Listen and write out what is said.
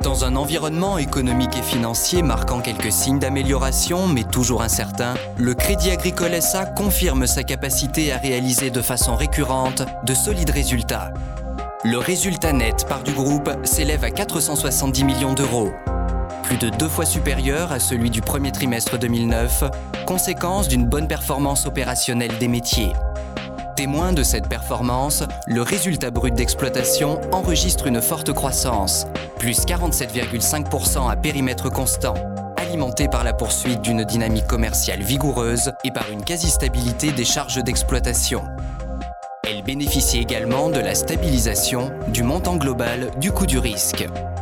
Dans un environnement économique et financier marquant quelques signes d'amélioration, mais toujours incertain, le Crédit Agricole SA confirme sa capacité à réaliser de façon récurrente de solides résultats. Le résultat net part du groupe s'élève à 470 millions d'euros, plus de 2 fois supérieur à celui du premier trimestre 2009, conséquence d'une bonne performance opérationnelle des métiers. Témoin de cette performance, le résultat brut d'exploitation enregistre une forte croissance, plus 47,5% à périmètre constant, alimenté par la poursuite d'une dynamique commerciale vigoureuse et par une quasi-stabilité des charges d'exploitation. Elle bénéficie également de la stabilisation du montant global du coût du risque.